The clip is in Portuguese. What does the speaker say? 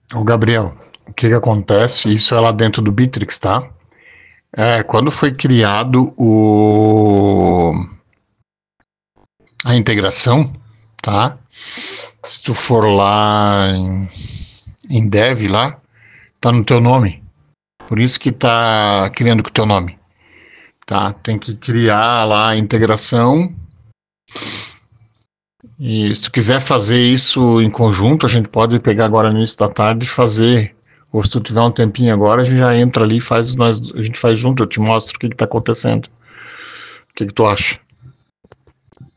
O Gabriel, o que que acontece? Isso é lá dentro do Bitrix, tá? Quando foi criado a integração, tá? Se tu for lá em Dev lá, tá no teu nome. Por isso que tá criando com o teu nome, tá? Tem que criar lá a integração. E se tu quiser fazer isso em conjunto, a gente pode pegar agora no início da tarde e fazer. Ou se tu tiver um tempinho agora, a gente já entra ali e a gente faz junto, eu te mostro o que está acontecendo. O que tu acha?